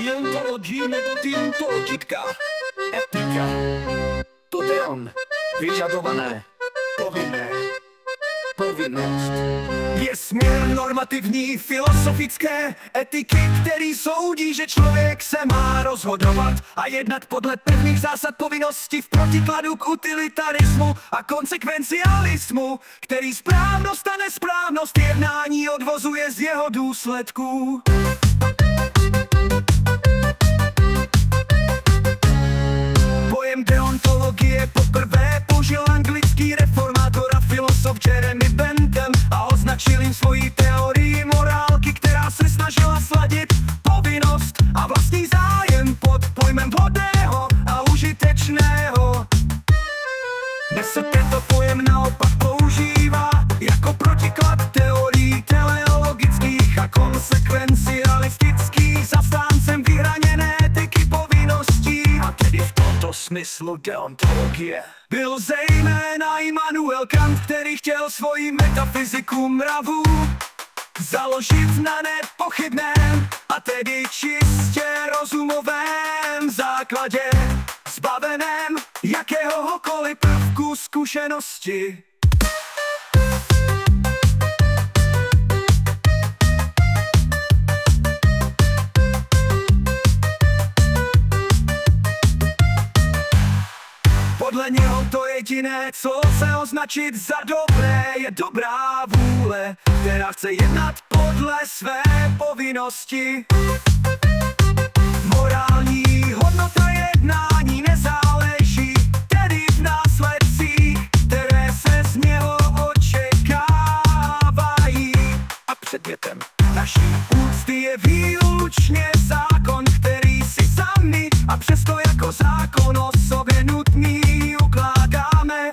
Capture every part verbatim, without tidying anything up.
Deontologii nebo deontologická etika. To je on. Vyžadované. Povinné. Povinnost. Je směr normativní, filosofické etiky, který soudí, že člověk se má rozhodovat a jednat podle pevných zásad povinnosti v protikladu k utilitarismu a konsekvencialismu, který správnost a nesprávnost jednání odvozuje z jeho důsledků. Pojem deontologie poprvé použil anglický reformátor a filosof Jeremy Bentham a označil jim svoji teorii morálky, která se snažila sladit povinnost a vlastní zájem pod pojmem vhodného a užitečného. Dnes se tento pojem naopak používá jako protiklad teorií teleologických a konsekvencialistických zastáncem vyhraněné etiky povinností. A tedy v tomto smyslu deontologie byl zejména Immanuel Kant, který chtěl svoji metafyziku mravů založit na nepochybném a tedy čistě rozumovém základě, zbaveném jakéhokoliv prvku zkušenosti. Podle něho to jediné, co lze označit za dobré, je dobrá vůle, která chce jednat podle své povinnosti. Morální hodnota jednání nezáleží tedy v následcích, které se z něho očekávají. A předmětem naší úcty je výlučně zákon, který si sami a přesto jako zákon o sobě nutný ukládáme.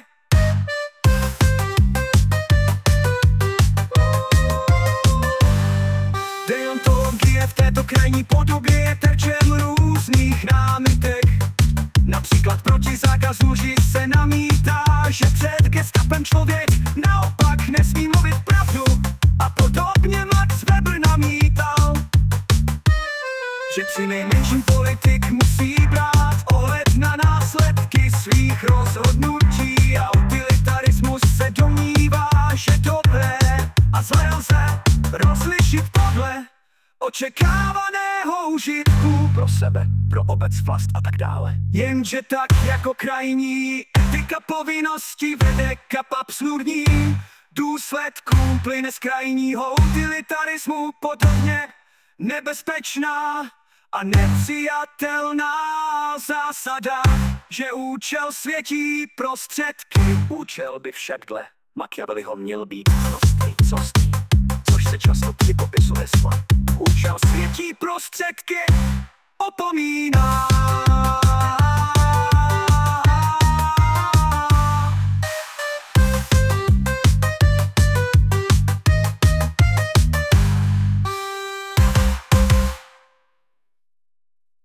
Deontologie v této krajní podobě je terčem různých námitek. Například proti zákazu lži se namítá, že před gestapem člověk naopak nesmí mluvit pravdu. A podobně Max Weber namítal, že při nejmenším politik musí brát ohled na následky svých rozhodnutí a utilitarismus se domnívá, že dobré a zlé lze rozlišit podle očekávaného užitku pro sebe, pro obec, vlast a tak dále. Jenže tak jako krajní etika povinnosti vede k absurdním důsledkům, plyne z krajního utilitarismu podobně nebezpečná a nepřijatelná zásada, že účel světí prostředky. Účel by však dle Machiavelliho měl být prostý, costý, což se často při popisu hesla účel světí prostředky opomíná.